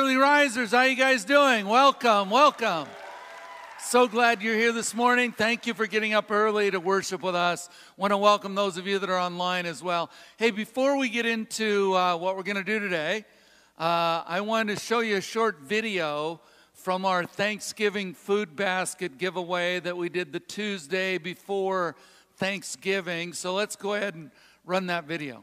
Early risers, how you guys doing? Welcome, welcome. So glad you're here this morning. Thank you for getting up early to worship with us. Want to welcome those of you that are online as well. Hey, before we get into what we're going to do today, I wanted to show you a short video from our Thanksgiving food basket giveaway that we did the Tuesday before Thanksgiving. So let's go ahead and run that video.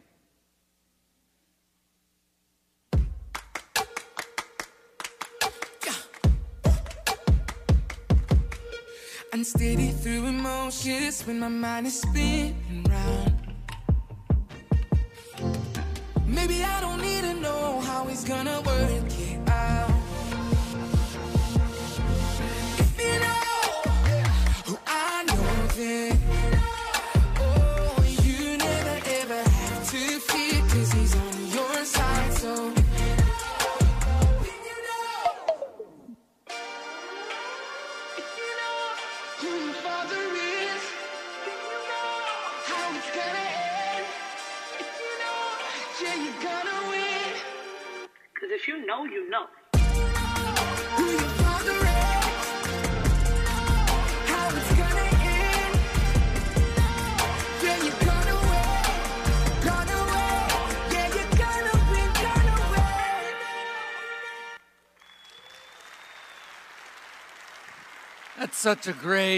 Unsteady through emotions when my mind is spinning round. Maybe I don't need to know how he's gonna work it out. If you know who I know, then oh, you never ever have to fear, 'cause he's on your side. So if you know, you know. who your father is, how it's gonna end. Yeah, you're gonna win. Yeah, you're gonna win. That's such a great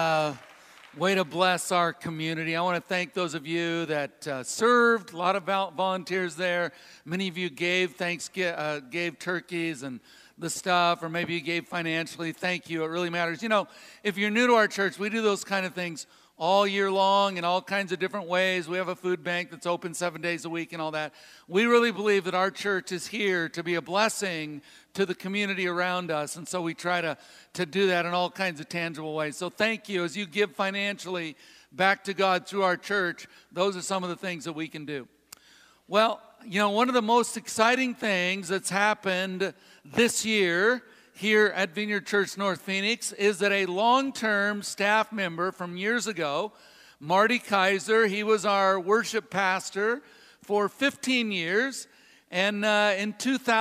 way to bless our community. I want to thank those of you that served, a lot of volunteers there. Many of you gave gave turkeys and the stuff, or maybe you gave financially. Thank you. It really matters. You know, if you're new to our church, we do those kind of things all year long in all kinds of different ways. We have a food bank that's open 7 days a week and all that. We really believe that our church is here to be a blessing to the community around us, and so we try to do that in all kinds of tangible ways. So thank you. As you give financially back to God through our church, those are some of the things that we can do. Well, you know, one of the most exciting things that's happened this year here at Vineyard Church North Phoenix is that a long-term staff member from years ago, Marty Kaiser, he was our worship pastor for 15 years, and in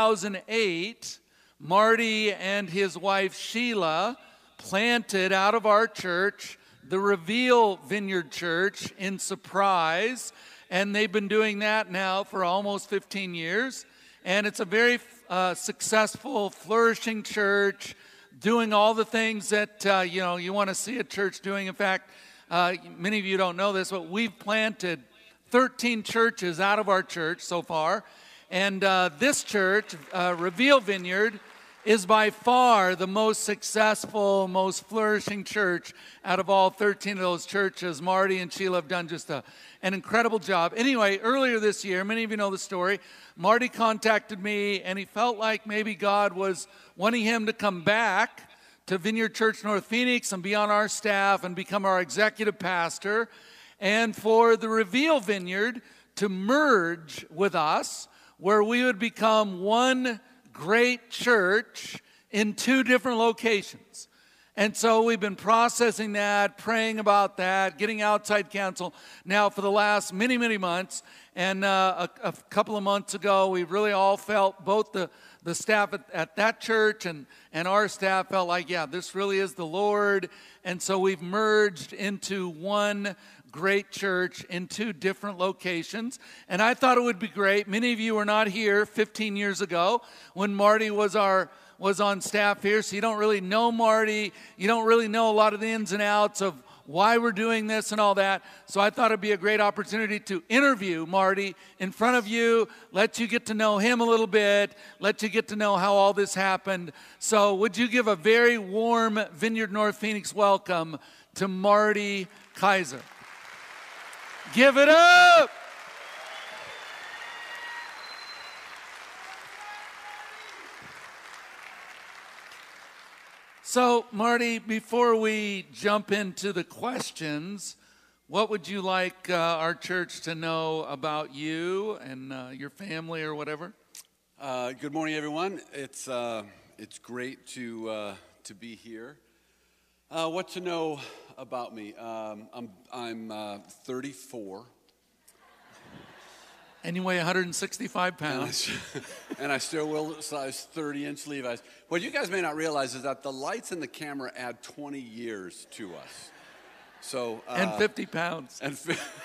2008, Marty and his wife Sheila planted out of our church the Reveal Vineyard Church in Surprise, and they've been doing that now for almost 15 years. And it's a very successful, flourishing church, doing all the things that you want to see a church doing. In fact, many of you don't know this, but we've planted 13 churches out of our church so far. And this church, Reveal Vineyard, is by far the most successful, most flourishing church out of all 13 of those churches. Marty and Sheila have done just an incredible job. Anyway, earlier this year, many of you know the story, Marty contacted me, and he felt like maybe God was wanting him to come back to Vineyard Church North Phoenix and be on our staff and become our executive pastor, and for the Reveal Vineyard to merge with us, where we would become one great church in two different locations. And so we've been processing that, praying about that, getting outside counsel now for the last many, many months. And a couple of months ago, we really all felt, both the staff at that church and our staff felt like, yeah, this really is the Lord. And so we've merged into one great church in two different locations. And I thought it would be great. Many of you were not here 15 years ago when Marty was on staff here, so you don't really know Marty. You don't really know a lot of the ins and outs of why we're doing this and all that. So I thought it'd be a great opportunity to interview Marty in front of you, let you get to know him a little bit, let you get to know how all this happened. So would you give a very warm Vineyard North Phoenix welcome to Marty Kaiser? Give it up! So, Marty, before we jump into the questions, what would you like our church to know about you and your family or whatever? Good morning, everyone. It's great to be here. What to know about me? I'm 34. And you weigh 165 pounds. And I still will size 30-inch Levi's. What you guys may not realize is that the lights and the camera add 20 years to us. So And 50 pounds. And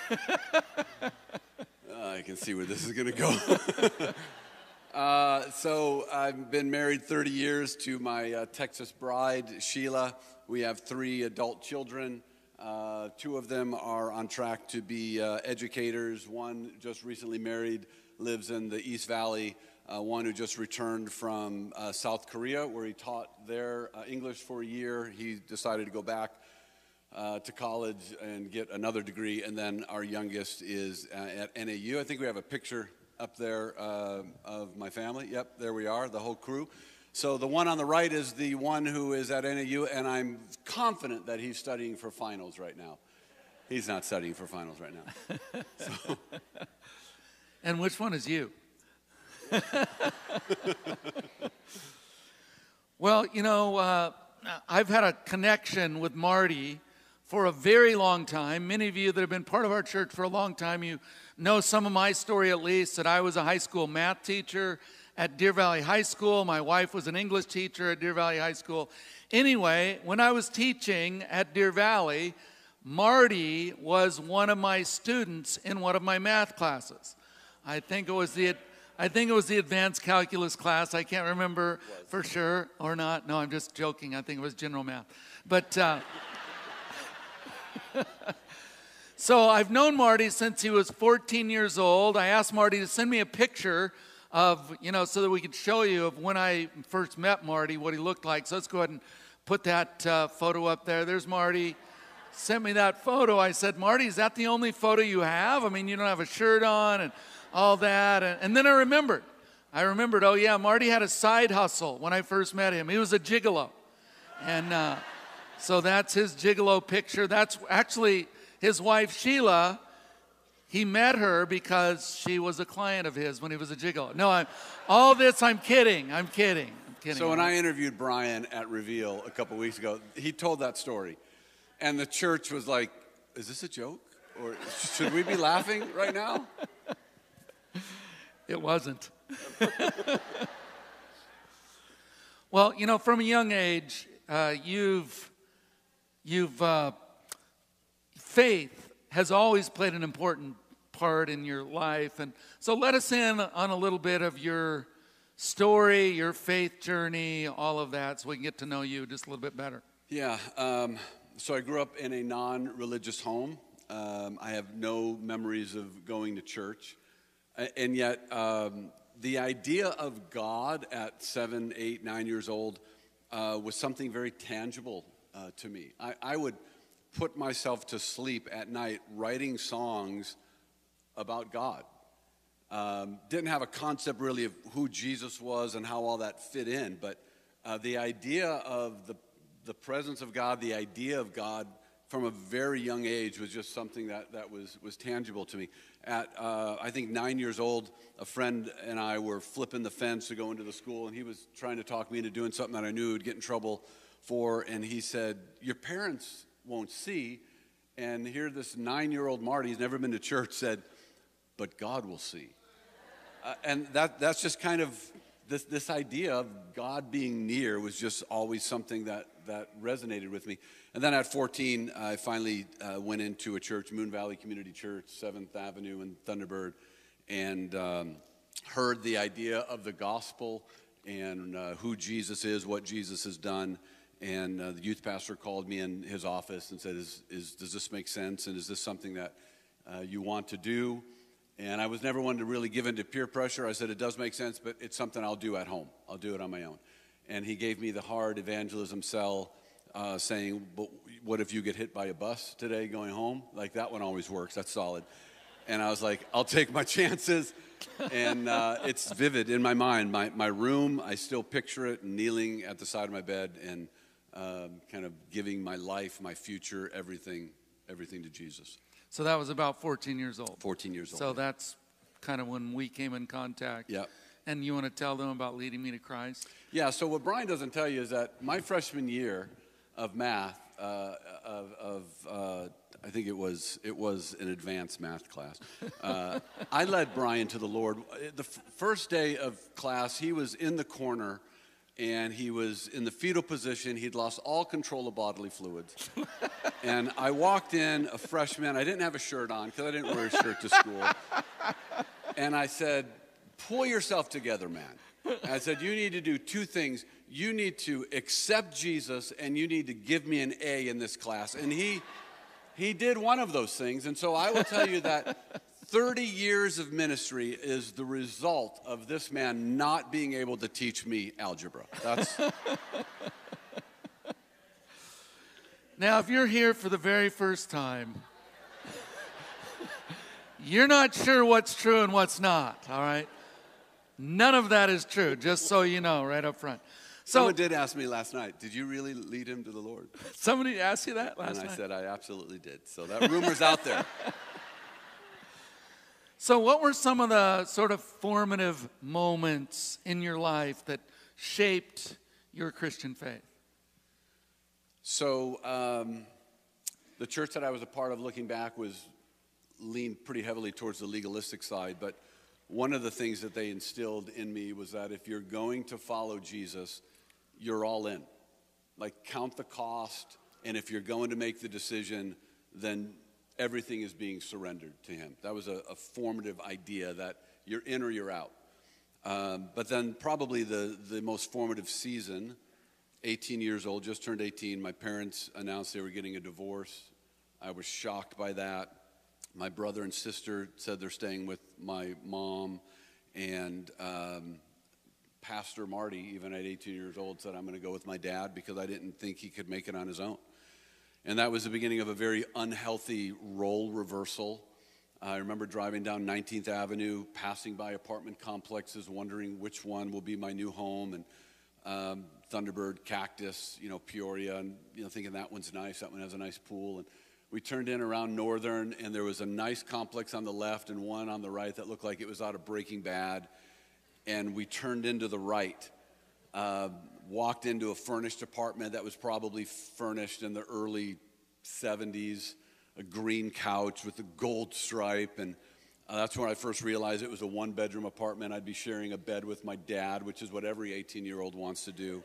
I can see where this is going to go. So I've been married 30 years to my Texas bride, Sheila. We have 3 adult children. 2 of them are on track to be educators. One just recently married, lives in the East Valley. One who just returned from South Korea, where he taught there English for a year. He decided to go back to college and get another degree. And then our youngest is at NAU. I think we have a picture up there of my family. Yep, there we are, the whole crew. So the one on the right is the one who is at NAU, and I'm confident that he's studying for finals right now. He's not studying for finals right now. So. And which one is you? Well, you know, I've had a connection with Marty for a very long time. Many of you that have been part of our church for a long time, you know some of my story at least, that I was a high school math teacher at Deer Valley High School. My wife was an English teacher at Deer Valley High School. Anyway, when I was teaching at Deer Valley, Marty was one of my students in one of my math classes. I think it was the advanced calculus class. I can't remember for sure or not. No, I'm just joking. I think it was general math. But so I've known Marty since he was 14 years old. I asked Marty to send me a picture of, you know, so that we could show you of when I first met Marty, what he looked like. So let's go ahead and put that photo up there. There's Marty. Sent me that photo. I said, Marty, is that the only photo you have? I mean, you don't have a shirt on and all that. And then I remembered, oh yeah, Marty had a side hustle when I first met him. He was a gigolo. And so that's his gigolo picture. That's actually his wife, Sheila. He met her because she was a client of his when he was a gigolo. No, I'm kidding. I'm kidding. So when I interviewed Brian at Reveal a couple weeks ago, he told that story. And the church was like, is this a joke? Or should we be laughing right now? It wasn't. Well, you know, from a young age, faith has always played an important part in your life. And so let us in on a little bit of your story, your faith journey, all of that, so we can get to know you just a little bit better. Yeah. So I grew up in a non-religious home. I have no memories of going to church. And yet the idea of God at 7, 8, 9 years old was something very tangible to me. I would put myself to sleep at night writing songs about God. Didn't have a concept really of who Jesus was and how all that fit in, but the idea of the presence of God, the idea of God from a very young age was just something that was tangible to me. At, I think, 9 years old, a friend and I were flipping the fence to go into the school, and he was trying to talk me into doing something that I knew would get in trouble for, and he said, your parents won't see. And here this 9-year-old Marty, he's never been to church, said, but God will see. And that's just kind of this idea of God being near was just always something that resonated with me. And then at 14, I finally went into a church, Moon Valley Community Church, 7th Avenue in Thunderbird, and heard the idea of the gospel and who Jesus is, what Jesus has done. And the youth pastor called me in his office and said, does this make sense? And is this something that you want to do? And I was never one to really give in to peer pressure. I said, it does make sense, but it's something I'll do at home. I'll do it on my own. And he gave me the hard evangelism sell, saying, but what if you get hit by a bus today going home? Like, that one always works. That's solid. And I was like, I'll take my chances. And it's vivid in my mind. My room, I still picture it, kneeling at the side of my bed and kind of giving my life, my future, everything to Jesus. So that was about 14 years old. 14 years old. So that's kind of when we came in contact. Yeah. And you want to tell them about leading me to Christ? Yeah, so what Brian doesn't tell you is that my freshman year of math, I think it was an advanced math class. I led Brian to the Lord. The first day of class, he was in the corner, and he was in the fetal position. He'd lost all control of bodily fluids. And I walked in, a freshman. I didn't have a shirt on because I didn't wear a shirt to school. And I said, pull yourself together, man. And I said, you need to do two things. You need to accept Jesus, and you need to give me an A in this class. And he did one of those things. And so I will tell you that 30 years of ministry is the result of this man not being able to teach me algebra. That's... Now, if you're here for the very first time, you're not sure what's true and what's not, all right? None of that is true, just so you know, right up front. So, someone did ask me last night, did you really lead him to the Lord? Somebody asked you that last night? And I said, I absolutely did. So that rumor's out there. So what were some of the sort of formative moments in your life that shaped your Christian faith? So the church that I was a part of, looking back, leaned pretty heavily towards the legalistic side. But one of the things that they instilled in me was that if you're going to follow Jesus, you're all in. Like, count the cost, and if you're going to make the decision, then everything is being surrendered to him. That was a formative idea, that you're in or you're out. But then probably the most formative season, 18 years old, just turned 18, my parents announced they were getting a divorce. I was shocked by that. My brother and sister said they're staying with my mom, and Pastor Marty, even at 18 years old, said, I'm going to go with my dad because I didn't think he could make it on his own. And that was the beginning of a very unhealthy role reversal. I remember driving down 19th Avenue, passing by apartment complexes, wondering which one will be my new home, and Thunderbird, Cactus, Peoria, and thinking that one's nice, that one has a nice pool. And we turned in around Northern, and there was a nice complex on the left and one on the right that looked like it was out of Breaking Bad. And we turned into the right, walked into a furnished apartment that was probably furnished in the early 70s, a green couch with a gold stripe. And that's when I first realized it was a one-bedroom apartment. I'd be sharing a bed with my dad, which is what every 18-year-old wants to do.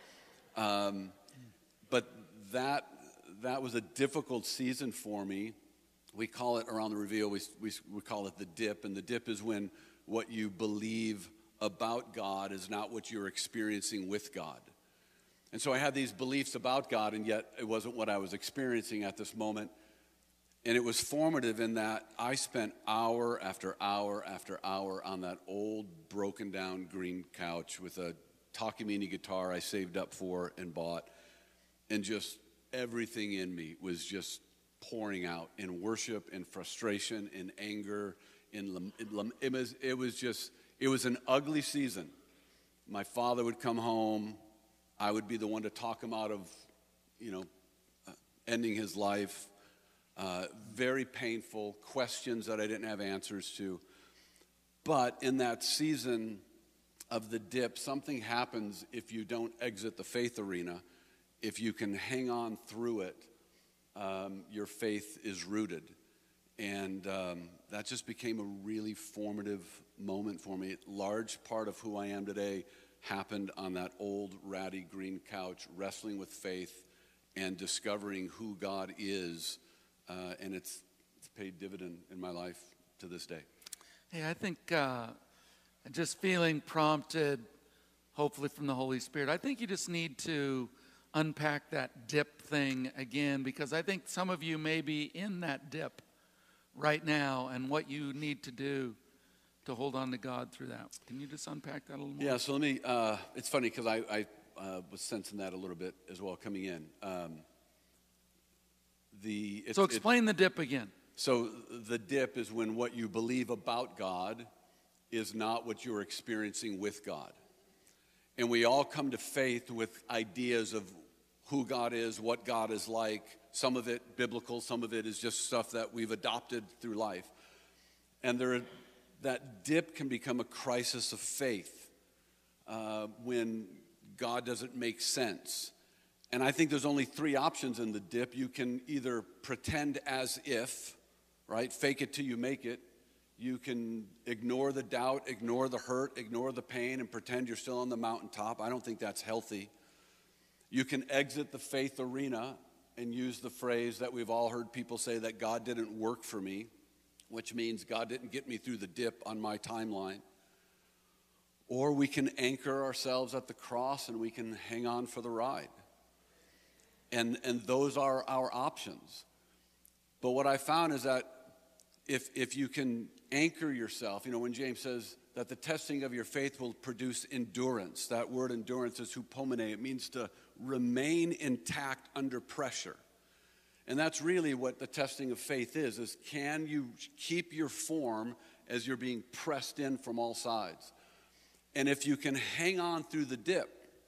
But that was a difficult season for me. We call it, around the Reveal, we call it the dip. And the dip is when what you believe about God is not what you're experiencing with God. And so I had these beliefs about God, and yet it wasn't what I was experiencing at this moment. And it was formative in that I spent hour after hour after hour on that old, broken down green couch with a Takamine guitar I saved up for and bought, and just everything in me was just pouring out in worship, in frustration, in anger, it was an ugly season. My father would come home. I would be the one to talk him out of, ending his life. Very painful questions that I didn't have answers to. But in that season of the dip, something happens if you don't exit the faith arena. If you can hang on through it, your faith is rooted. And that just became a really formative moment for me. Large part of who I am today happened on that old, ratty green couch, wrestling with faith and discovering who God is. And it's paid dividend in my life to this day. Hey, I think just feeling prompted, hopefully from the Holy Spirit, I think you just need to unpack that dip thing again, because I think some of you may be in that dip right now, and what you need to do to hold on to God through that. Can you just unpack that a little more? Yeah, so let me, it's funny because I was sensing that a little bit as well coming in. So explain the dip again. So the dip is when what you believe about God is not what you're experiencing with God. And we all come to faith with ideas of who God is, what God is like. Some of it biblical, some of it is just stuff that we've adopted through life. And that dip can become a crisis of faith when God doesn't make sense. And I think there's only three options in the dip. You can either pretend as if, right? Fake it till you make it. You can ignore the doubt, ignore the hurt, ignore the pain, and pretend you're still on the mountaintop. I don't think that's healthy. You can exit the faith arena and use the phrase that we've all heard people say, that God didn't work for me, which means God didn't get me through the dip on my timeline. Or we can anchor ourselves at the cross and we can hang on for the ride. And those are our options. But what I found is that if you can anchor yourself, when James says that the testing of your faith will produce endurance, that word endurance is hupomene. It means to remain intact under pressure. And that's really what the testing of faith is can you keep your form as you're being pressed in from all sides? And if you can hang on through the dip,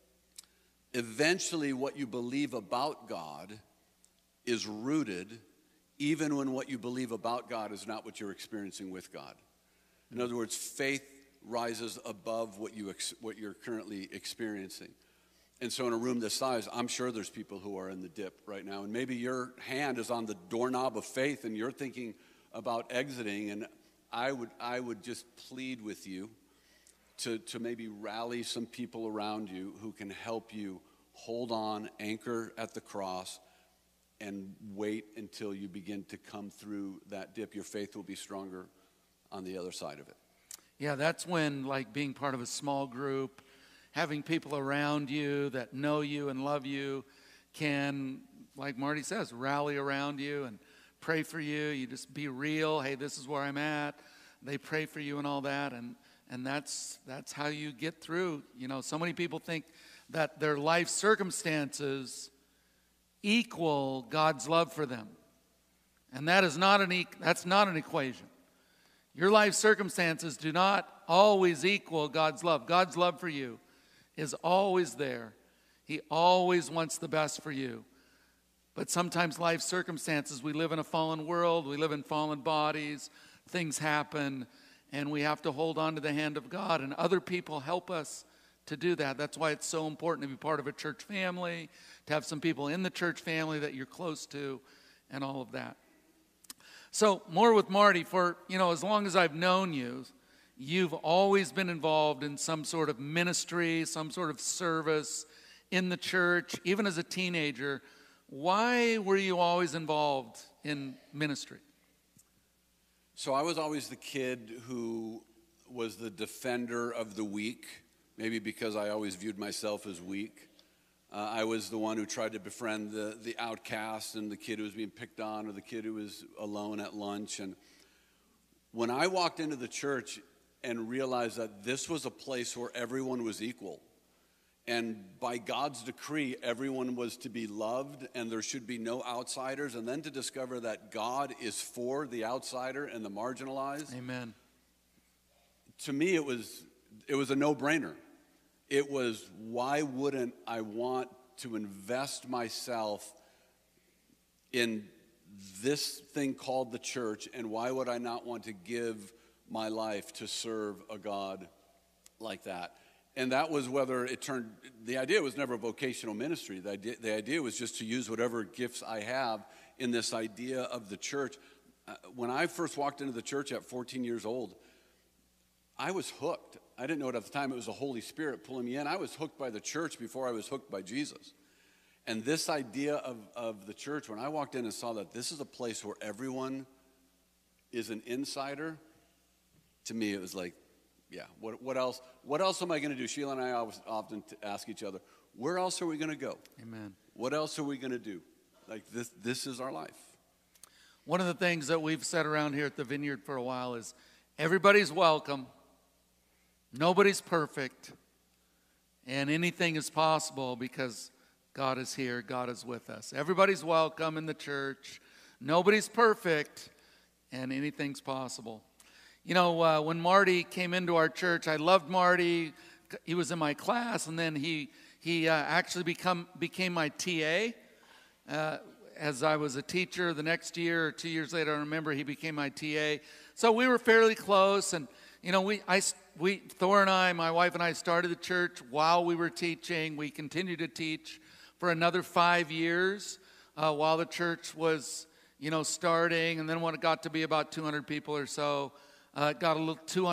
eventually what you believe about God is rooted even when what you believe about God is not what you're experiencing with God. In other words, faith rises above what you're currently experiencing. And so in a room this size, I'm sure there's people who are in the dip right now. And maybe your hand is on the doorknob of faith and you're thinking about exiting. And I would just plead with you to maybe rally some people around you who can help you hold on, anchor at the cross, and wait until you begin to come through that dip. Your faith will be stronger on the other side of it. Yeah, that's when, like, being part of a small group, having people around you that know you and love you can, like Marty says, rally around you and pray for you. You just be real. Hey, this is where I'm at. They pray for you and all that, and that's how you get through. So many people think that their life circumstances equal God's love for them, and that's not an equation. Your life circumstances do not always equal God's love. God's love for you is always there. He always wants the best for you. But sometimes life circumstances, we live in a fallen world, we live in fallen bodies, things happen, and we have to hold on to the hand of God, and other people help us to do that. That's why it's so important to be part of a church family, to have some people in the church family that you're close to, and all of that. So more with Marty, for as long as I've known you, you've always been involved in some sort of ministry, some sort of service in the church, even as a teenager. Why were you always involved in ministry? So I was always the kid who was the defender of the weak, maybe because I always viewed myself as weak. I was the one who tried to befriend the outcast and the kid who was being picked on, or the kid who was alone at lunch. And when I walked into the church and realized that this was a place where everyone was equal, and by God's decree, everyone was to be loved and there should be no outsiders, and then to discover that God is for the outsider and the marginalized. Amen. To me, it was a no-brainer. It was, why wouldn't I want to invest myself in this thing called the church, and why would I not want to give my life to serve a God like that? And that was the idea was never vocational ministry. The idea was just to use whatever gifts I have in this idea of the church. When I first walked into the church at 14 years old, I was hooked. I didn't know it at the time. It was the Holy Spirit pulling me in. I was hooked by the church before I was hooked by Jesus. And this idea of the church, when I walked in and saw that this is a place where everyone is an insider, to me it was like, yeah, what else? What else am I going to do? Sheila and I often ask each other, where else are we going to go? Amen. What else are we going to do? Like this is our life. One of the things that we've said around here at the Vineyard for a while is everybody's welcome. Nobody's perfect, and anything is possible because God is here, God is with us. Everybody's welcome in the church. Nobody's perfect, and anything's possible. When Marty came into our church, I loved Marty. He was in my class, and then he actually became my TA. As I was a teacher the next year or 2 years later, I remember he became my TA. So we were fairly close, and Thor and I, my wife and I, started the church while we were teaching. We continued to teach for another 5 years while the church was, starting. And then when it got to be about 200 people or so, it got a little too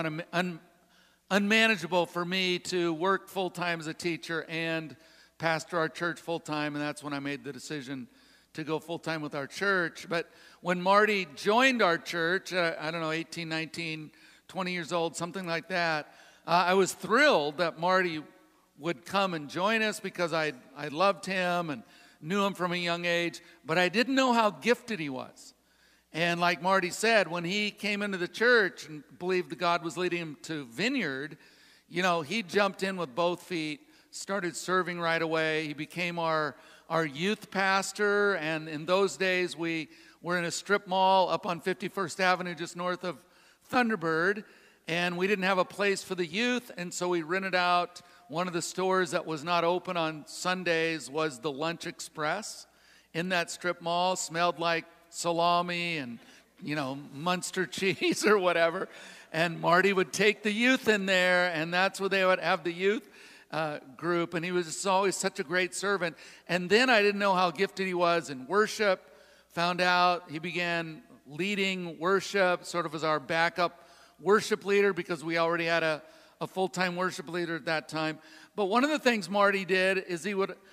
unmanageable for me to work full-time as a teacher and pastor our church full-time. And that's when I made the decision to go full-time with our church. But when Marty joined our church, I don't know, 18, 19, 20 years old, something like that, I was thrilled that Marty would come and join us because I loved him and knew him from a young age, but I didn't know how gifted he was. And like Marty said, when he came into the church and believed that God was leading him to Vineyard, he jumped in with both feet, started serving right away. He became our youth pastor, and in those days we were in a strip mall up on 51st Avenue just north of Thunderbird, and we didn't have a place for the youth, and so we rented out one of the stores that was not open on Sundays was the Lunch Express in that strip mall. Smelled like salami and, Munster cheese or whatever. And Marty would take the youth in there, and that's where they would have the youth group. And he was just always such a great servant. And then I didn't know how gifted he was in worship. Found out he began leading worship sort of as our backup worship leader because we already had a full-time worship leader at that time. But one of the things Marty did is he would,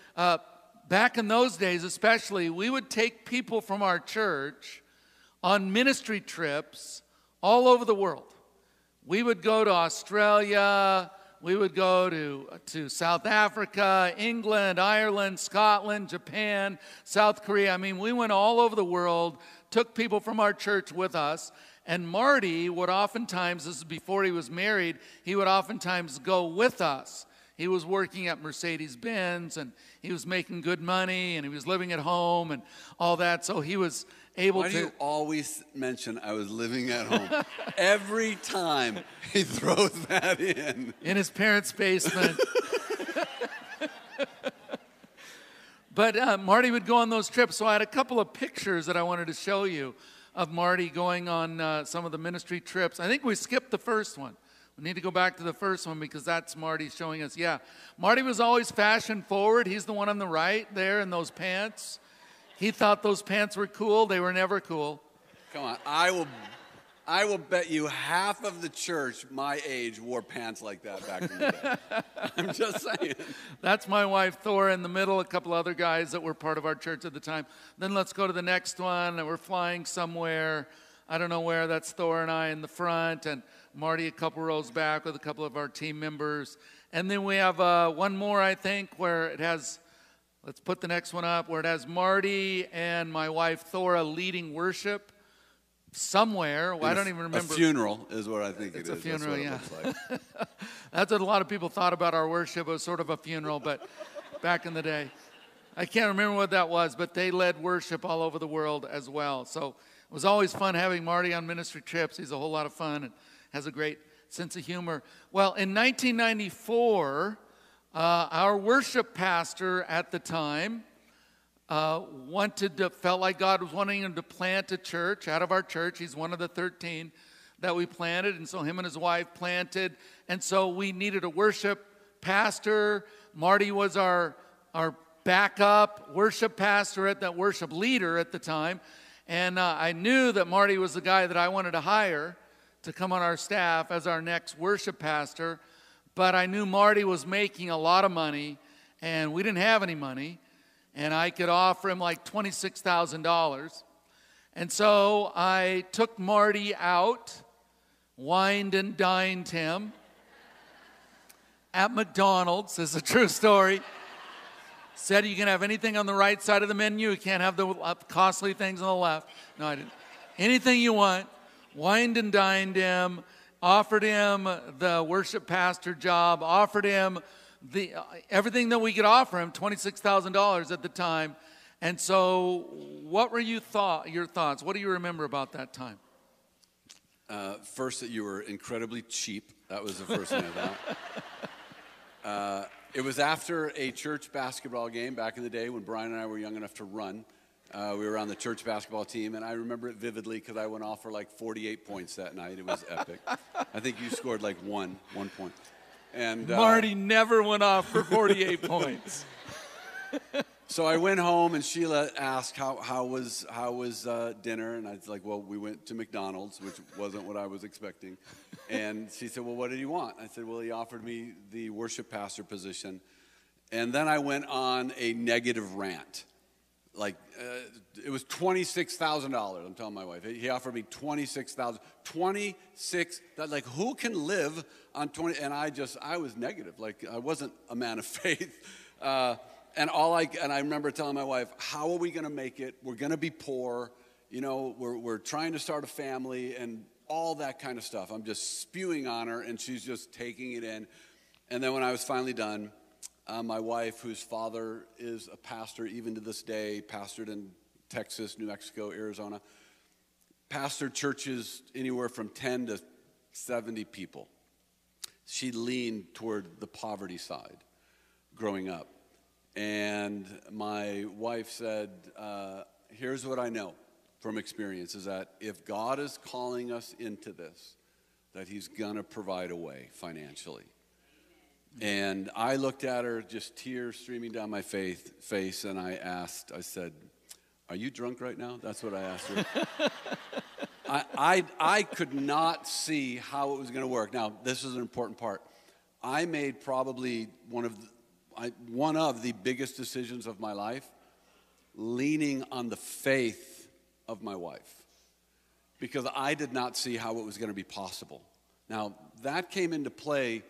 back in those days especially, we would take people from our church on ministry trips all over the world. We would go to Australia, we would go to South Africa, England, Ireland, Scotland, Japan, South Korea. I mean, we went all over the world, took people from our church with us. And Marty would oftentimes, this is before he was married, he would oftentimes go with us. He was working at Mercedes-Benz, and he was making good money, and he was living at home and all that, so he was able to... Why do you always mention I was living at home? Every time he throws that in. In his parents' basement. But Marty would go on those trips, so I had a couple of pictures that I wanted to show you of Marty going on some of the ministry trips. I think we skipped the first one. We need to go back to the first one because that's Marty showing us. Yeah, Marty was always fashion forward. He's the one on the right there in those pants. He thought those pants were cool. They were never cool. Come on, I will bet you half of the church my age wore pants like that back in the day. I'm just saying. That's my wife, Thora, in the middle, a couple other guys that were part of our church at the time. Then let's go to the next one, and we're flying somewhere. I don't know where. That's Thora and I in the front, and Marty a couple rows back with a couple of our team members. And then we have one more, I think, where it has, let's put the next one up, where it has Marty and my wife, Thora, leading worship. Somewhere, I don't even remember. A funeral is what I think it is. It's a funeral, yeah. That's what it looks like. That's what a lot of people thought about our worship. It was sort of a funeral, but back in the day. I can't remember what that was, but they led worship all over the world as well. So it was always fun having Marty on ministry trips. He's a whole lot of fun and has a great sense of humor. Well, in 1994, our worship pastor at the time felt like God was wanting him to plant a church out of our church. He's one of the 13 that we planted, and so him and his wife planted. And so we needed a worship pastor. Marty was our backup worship pastor, that worship leader at the time. And I knew that Marty was the guy that I wanted to hire to come on our staff as our next worship pastor. But I knew Marty was making a lot of money, and we didn't have any money. And I could offer him like $26,000. And so I took Marty out, wined and dined him at McDonald's. This is a true story. Said you can have anything on the right side of the menu. You can't have the costly things on the left. No, I didn't. Anything you want. Wined and dined him. Offered him the worship pastor job. Offered him everything that we could offer him, $26,000 at the time. And so what were your thoughts? What do you remember about that time? First, that you were incredibly cheap. That was the first thing I thought. It was after a church basketball game back in the day when Brian and I were young enough to run. We were on the church basketball team, and I remember it vividly because I went off for like 48 points that night. It was epic. I think you scored like one point. And Marty never went off for 48 points. So I went home, and Sheila asked how was dinner, and I was like, well, we went to McDonald's, which wasn't what I was expecting. And she said, well, what did he want? I said, well, he offered me the worship pastor position. And then I went on a negative rant. Like, it was $26,000, I'm telling my wife. He offered me $26,000. Like, who can live on 20? And I was negative. Like, I wasn't a man of faith. And I remember telling my wife, how are we going to make it? We're going to be poor. You know, we're trying to start a family and all that kind of stuff. I'm just spewing on her, and she's just taking it in. And then when I was finally done, my wife, whose father is a pastor even to this day, pastored in Texas, New Mexico, Arizona, pastored churches anywhere from 10 to 70 people. She leaned toward the poverty side growing up. And my wife said, here's what I know from experience, is that if God is calling us into this, that he's going to provide a way financially. And I looked at her, just tears streaming down my face, and I said, are you drunk right now? That's what I asked her. I could not see how it was going to work. Now, this is an important part. I made probably one of the biggest decisions of my life, leaning on the faith of my wife, because I did not see how it was going to be possible. Now, that came into play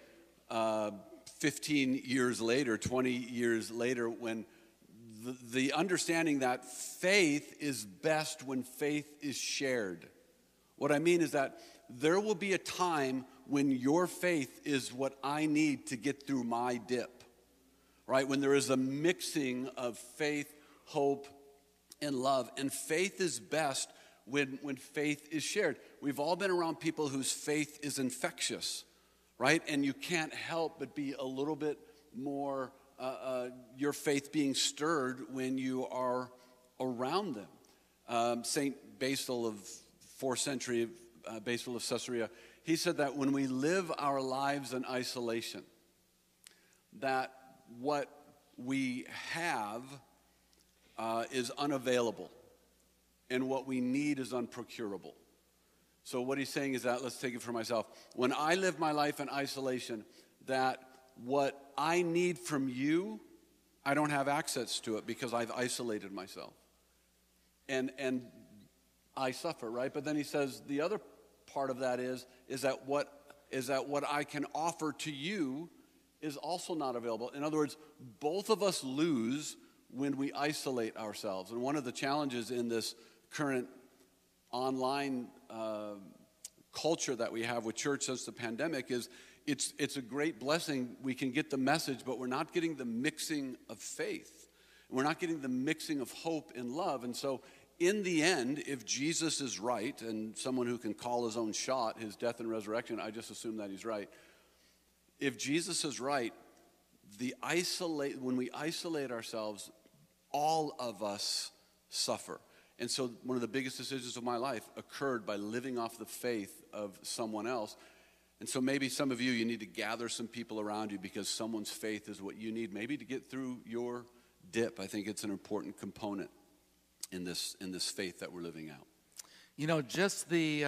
15 years later, 20 years later, when the understanding that faith is best when faith is shared. What I mean is that there will be a time when your faith is what I need to get through my dip, right? When there is a mixing of faith, hope, and love. And faith is best when faith is shared. We've all been around people whose faith is infectious, right? And you can't help but be a little bit more, your faith being stirred when you are around them. St. Basil of 4th century, Basil of Caesarea, he said that when we live our lives in isolation, that what we have is unavailable, and what we need is unprocurable. So what he's saying is that, let's take it for myself. When I live my life in isolation, that what I need from you, I don't have access to it because I've isolated myself. And I suffer, right? But then he says the other part of that is that what I can offer to you is also not available. In other words, both of us lose when we isolate ourselves. And one of the challenges in this current online culture that we have with church since the pandemic is it's a great blessing. We can get the message, but we're not getting the mixing of faith. We're not getting the mixing of hope and love. And so in the end, if Jesus is right, and someone who can call his own shot, his death and resurrection, I just assume that he's right. If Jesus is right, when we isolate ourselves, all of us suffer. And so one of the biggest decisions of my life occurred by living off the faith of someone else. And so maybe some of you need to gather some people around you because someone's faith is what you need, maybe to get through your dip. I think it's an important component in this faith that we're living out. You know, just the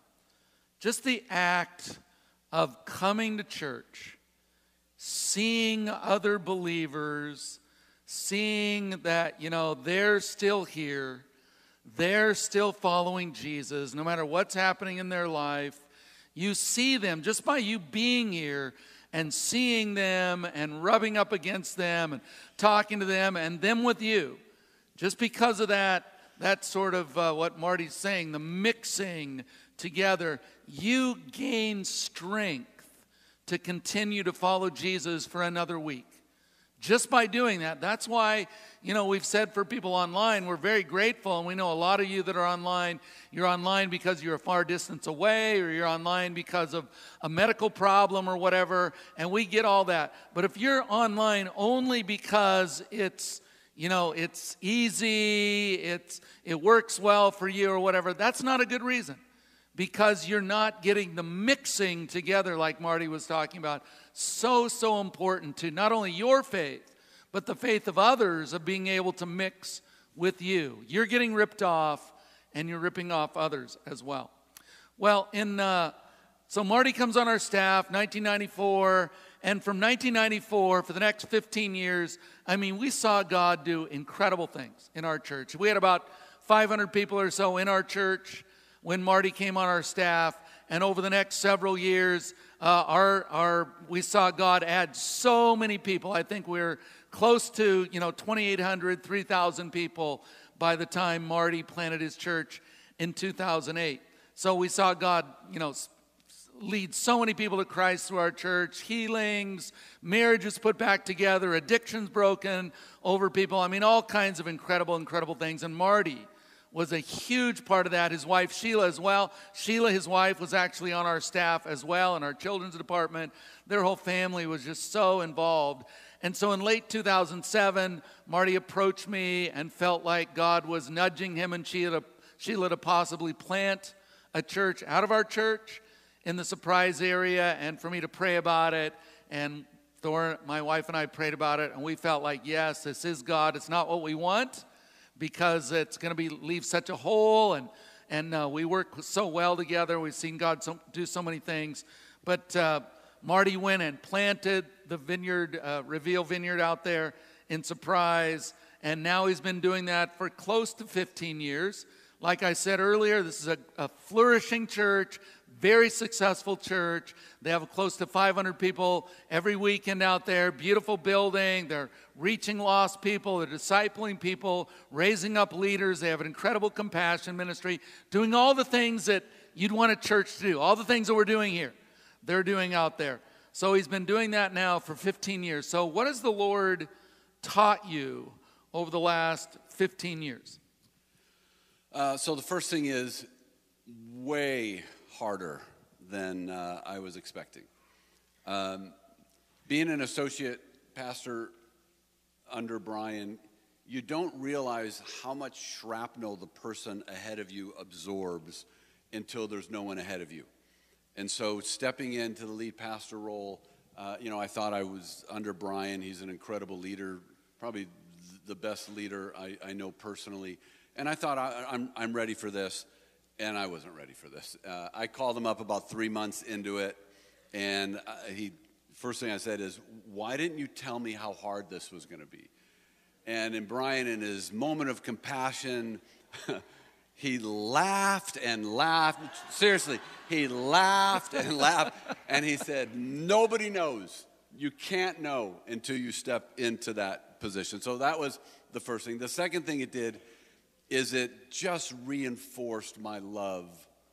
act of coming to church, seeing other believers, seeing that, they're still here, they're still following Jesus, no matter what's happening in their life. You see them just by you being here and seeing them and rubbing up against them and talking to them and them with you. Just because of that's sort of what Marty's saying, the mixing together, you gain strength to continue to follow Jesus for another week. Just by doing that. That's why, we've said for people online, we're very grateful, and we know a lot of you that are online, you're online because you're a far distance away, or you're online because of a medical problem or whatever, and we get all that. But if you're online only because it's easy, it works well for you or whatever, that's not a good reason. Because you're not getting the mixing together like Marty was talking about. So important to not only your faith, but the faith of others of being able to mix with you. You're getting ripped off, and you're ripping off others as well. Well, so Marty comes on our staff, 1994, and from 1994 for the next 15 years, I mean, we saw God do incredible things in our church. We had about 500 people or so in our church when Marty came on our staff, and over the next several years, we saw God add so many people. I think we're close to 2,800, 3,000 people by the time Marty planted his church in 2008. So we saw God, lead so many people to Christ through our church, healings, marriages put back together, addictions broken over people. I mean, all kinds of incredible, incredible things. And Marty was a huge part of that. His wife, Sheila, as well. Sheila, his wife, was actually on our staff as well in our children's department. Their whole family was just so involved. And so in late 2007, Marty approached me and felt like God was nudging him and Sheila to possibly plant a church out of our church in the Surprise area, and for me to pray about it. And Thor, my wife, and I prayed about it, and we felt like, yes, this is God. It's not what we want, because it's going to leave such a hole, and we work so well together. We've seen God do so many things. But Marty went and planted the vineyard, Reveal Vineyard out there in Surprise, and now he's been doing that for close to 15 years. Like I said earlier, this is a flourishing church, very successful church. They have close to 500 people every weekend out there. Beautiful building. They're reaching lost people. They're discipling people, raising up leaders. They have an incredible compassion ministry, doing all the things that you'd want a church to do, all the things that we're doing here, they're doing out there. So he's been doing that now for 15 years. So what has the Lord taught you over the last 15 years? So the first thing is way harder than I was expecting. Being an associate pastor under Brian, you don't realize how much shrapnel the person ahead of you absorbs until there's no one ahead of you. And so stepping into the lead pastor role, I thought I was under Brian. He's an incredible leader, probably the best leader I know personally. And I thought, I'm ready for this, and I wasn't ready for this. I called him up about 3 months into it, and first thing I said is, why didn't you tell me how hard this was going to be? And in Brian, in his moment of compassion, he laughed and laughed. Seriously, he laughed and laughed, and he said, nobody knows. You can't know until you step into that position. So that was the first thing. The second thing it did is it just reinforced my love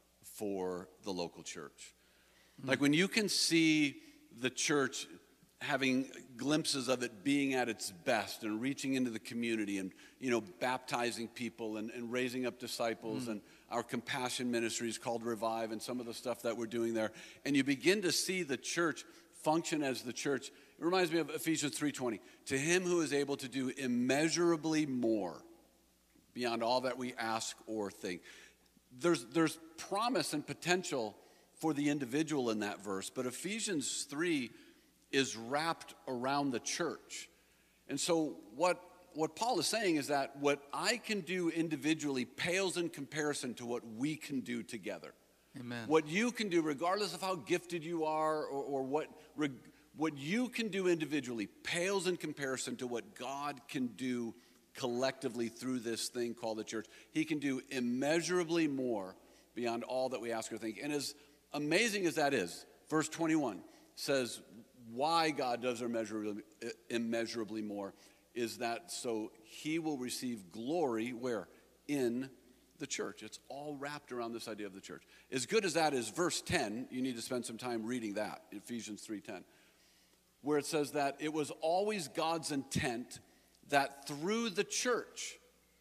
for the local church. Like when you can see the church having glimpses of it being at its best and reaching into the community and, baptizing people and raising up disciples and our compassion ministries called Revive and some of the stuff that we're doing there. And you begin to see the church function as the church. It reminds me of Ephesians 3:20. To him who is able to do immeasurably more beyond all that we ask or think. There's promise and potential for the individual in that verse, but Ephesians 3 is wrapped around the church. And so what Paul is saying is that what I can do individually pales in comparison to what we can do together. Amen. What you can do, regardless of how gifted you are or what you can do individually pales in comparison to what God can do collectively through this thing called the church. He can do immeasurably more beyond all that we ask or think. And as amazing as that is, verse 21 says why God does immeasurably more is that so he will receive glory where? In the church. It's all wrapped around this idea of the church. As good as that is, verse 10, you need to spend some time reading that, Ephesians 3:10, where it says that it was always God's intent that through the church,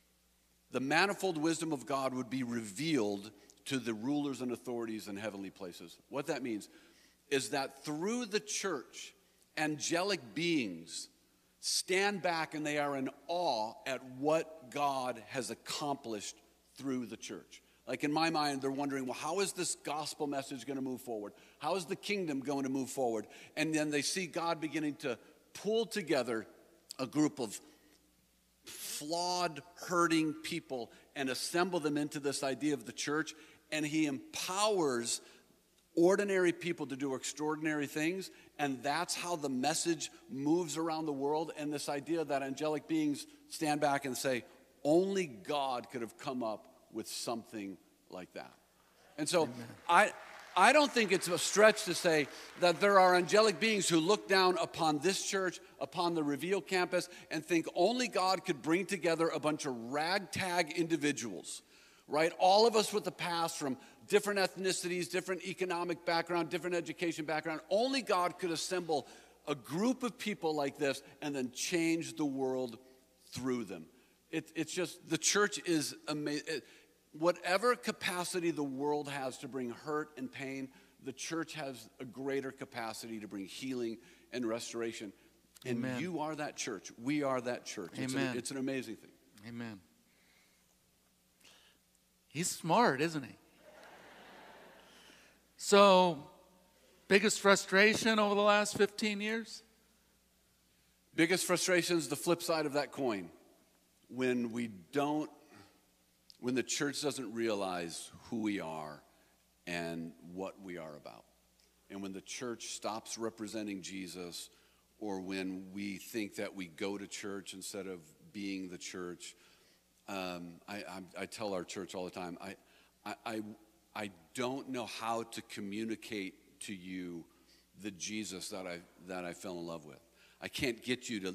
the manifold wisdom of God would be revealed to the rulers and authorities in heavenly places. What that means is that through the church, angelic beings stand back and they are in awe at what God has accomplished through the church. Like in my mind, they're wondering, well, how is this gospel message going to move forward? How is the kingdom going to move forward? And then they see God beginning to pull together a group of flawed, hurting people and assemble them into this idea of the church, and he empowers ordinary people to do extraordinary things, and that's how the message moves around the world. And this idea that angelic beings stand back and say, only God could have come up with something like that. And so I don't think it's a stretch to say that there are angelic beings who look down upon this church, upon the Reveal campus, and think only God could bring together a bunch of ragtag individuals, right? All of us with the past, from different ethnicities, different economic background, different education background. Only God could assemble a group of people like this and then change the world through them. It's just, the church is amazing. Whatever capacity the world has to bring hurt and pain, the church has a greater capacity to bring healing and restoration. And Amen. You are that church. We are that church. Amen. It's an amazing thing. Amen. He's smart, isn't he? So, biggest frustration over the last 15 years? Biggest frustration is the flip side of that coin. When the church doesn't realize who we are and what we are about. And when the church stops representing Jesus, or when we think that we go to church instead of being the church. I tell our church all the time, I don't know how to communicate to you the Jesus that I fell in love with. I can't get you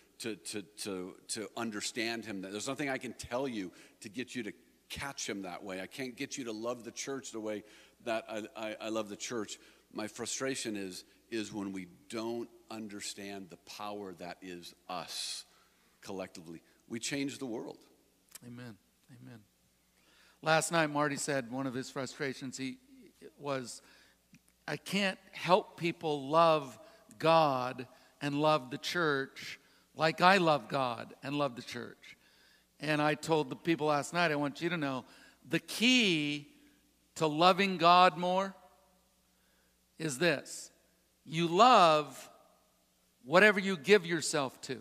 to understand him. There's nothing I can tell you to get you to catch him that way. I can't get you to love the church the way that I love the church. My frustration is when we don't understand the power that is us collectively. We change the world. Amen. Amen. Last night, Marty said one of his frustrations was, I can't help people love God and love the church like I love God and love the church. And I told the people last night, I want you to know, the key to loving God more is this. You love whatever you give yourself to.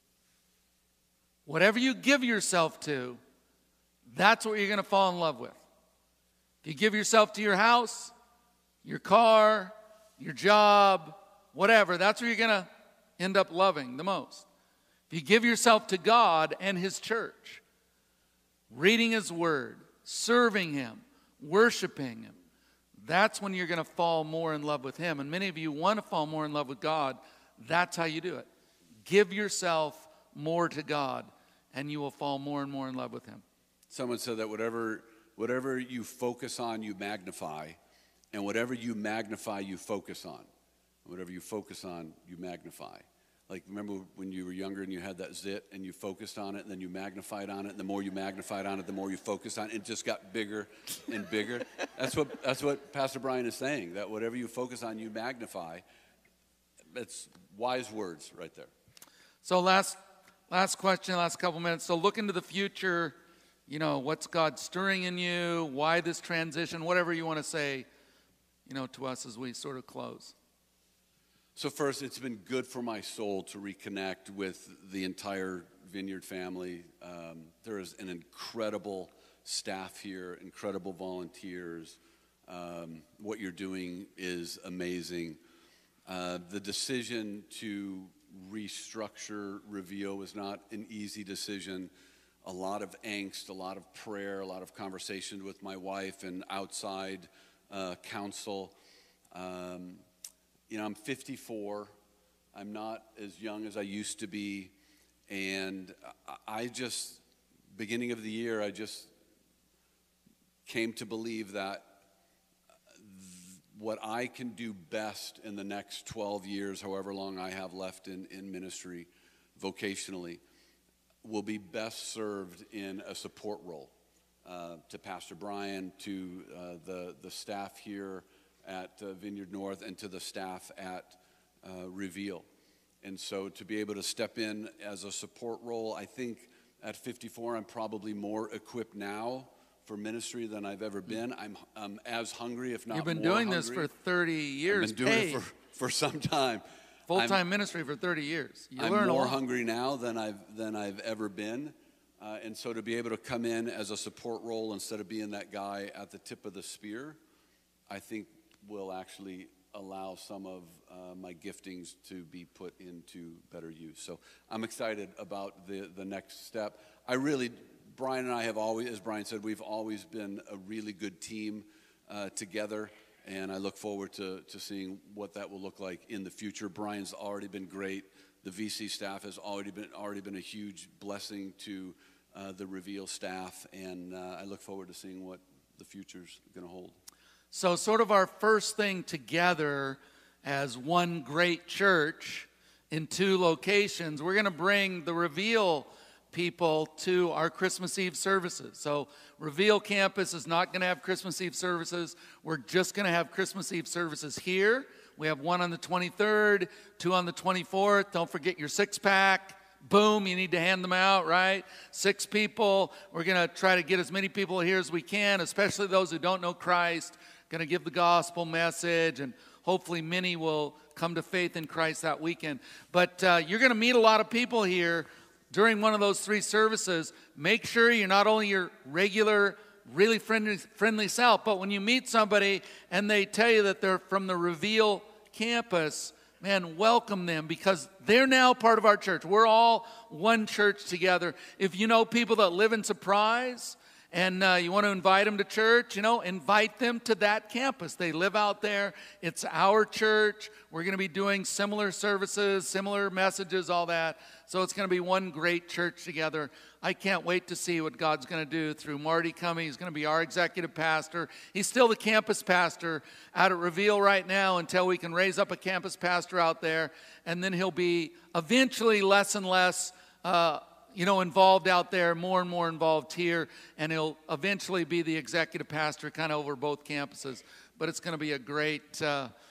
Whatever you give yourself to, that's what you're going to fall in love with. If you give yourself to your house, your car, your job, whatever, that's what you're going to end up loving the most. If you give yourself to God and his church, reading his word, serving him, worshiping him, that's when you're going to fall more in love with him. And many of you want to fall more in love with God. That's how you do it. Give yourself more to God, and you will fall more and more in love with him. Someone said that whatever you focus on, you magnify, and whatever you magnify, you focus on. Whatever you focus on, you magnify. Like, remember when you were younger and you had that zit and you focused on it and then you magnified on it, and the more you magnified on it, the more you focused on it, it just got bigger and bigger. That's what Pastor Brian is saying, that whatever you focus on, you magnify. That's wise words right there. So last question, last couple minutes. So look into the future, what's God stirring in you, why this transition, whatever you want to say, to us as we sort of close. So first, it's been good for my soul to reconnect with the entire Vineyard family. There is an incredible staff here, incredible volunteers. What you're doing is amazing. The decision to restructure Reveal was not an easy decision. A lot of angst, a lot of prayer, a lot of conversation with my wife and outside counsel. I'm 54. I'm not as young as I used to be. And beginning of the year, I just came to believe that what I can do best in the next 12 years, however long I have left in ministry vocationally, will be best served in a support role to Pastor Brian, to the staff here at Vineyard North, and to the staff at Reveal. And so to be able to step in as a support role, I think at 54 I'm probably more equipped now for ministry than I've ever been. I'm as hungry, if not more hungry. You've been doing this for 30 years. I've been doing it for some time. full-time ministry for 30 years. You I'm learn a more lot. hungry now than I've ever been. And so to be able to come in as a support role instead of being that guy at the tip of the spear, I think will actually allow some of my giftings to be put into better use. So I'm excited about the next step. Brian and I have always, as Brian said, we've always been a really good team together. And I look forward to seeing what that will look like in the future. Brian's already been great. The VC staff has already been a huge blessing to the Reveal staff, and I look forward to seeing what the future's going to hold. So sort of our first thing together as one great church in 2 locations, we're going to bring the Reveal people to our Christmas Eve services. So Reveal Campus is not going to have Christmas Eve services. We're just going to have Christmas Eve services here. We have one on the 23rd, 2 on the 24th. Don't forget your 6-pack. Boom, you need to hand them out, right? 6 people. We're going to try to get as many people here as we can, especially those who don't know Christ. Going to give the gospel message, and hopefully many will come to faith in Christ that weekend. But you're going to meet a lot of people here during one of those 3 services. Make sure you're not only your regular, really friendly self, but when you meet somebody and they tell you that they're from the Reveal campus, man, welcome them, because they're now part of our church. We're all one church together. If you know people that live in Surprise and you want to invite them to church, invite them to that campus. They live out there. It's our church. We're going to be doing similar services, similar messages, all that. So it's going to be one great church together. I can't wait to see what God's going to do through Marty coming. He's going to be our executive pastor. He's still the campus pastor out at Reveal right now until we can raise up a campus pastor out there. And then he'll be eventually less and less involved out there, more and more involved here, and he'll eventually be the executive pastor kind of over both campuses. But it's going to be a great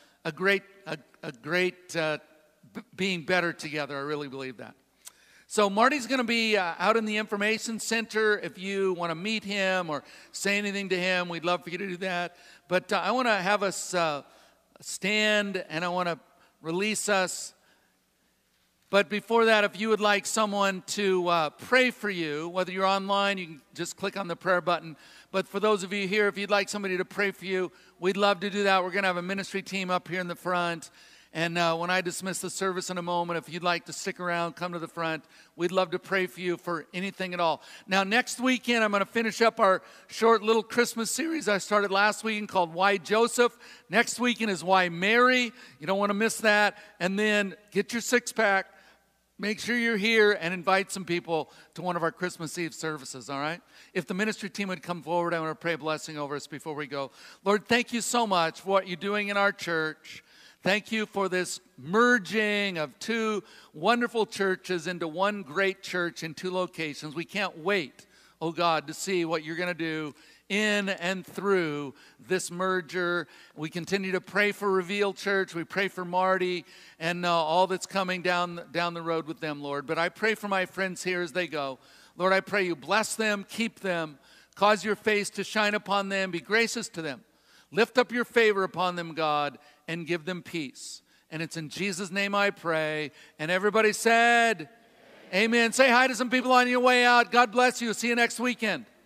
being better together. I really believe that. So Marty's going to be out in the information center. If you want to meet him or say anything to him, we'd love for you to do that. But I want to have us stand, and I want to release us. But before that, if you would like someone to pray for you, whether you're online, you can just click on the prayer button. But for those of you here, if you'd like somebody to pray for you, we'd love to do that. We're going to have a ministry team up here in the front. And when I dismiss the service in a moment, if you'd like to stick around, come to the front. We'd love to pray for you for anything at all. Now, next weekend, I'm going to finish up our short little Christmas series I started last weekend called Why Joseph. Next weekend is Why Mary. You don't want to miss that. And then get your 6-pack. Make sure you're here and invite some people to one of our Christmas Eve services, all right? If the ministry team would come forward, I want to pray a blessing over us before we go. Lord, thank you so much for what you're doing in our church. Thank you for this merging of 2 wonderful churches into one great church in 2 locations. We can't wait, oh God, to see what you're going to do in and through this merger. We continue to pray for Reveal Church. We pray for Marty and all that's coming down the road with them, Lord. But I pray for my friends here as they go. Lord, I pray you bless them, keep them, cause your face to shine upon them, be gracious to them. Lift up your favor upon them, God, and give them peace. And it's in Jesus' name I pray. And everybody said, Amen. Say hi to some people on your way out. God bless you. See you next weekend.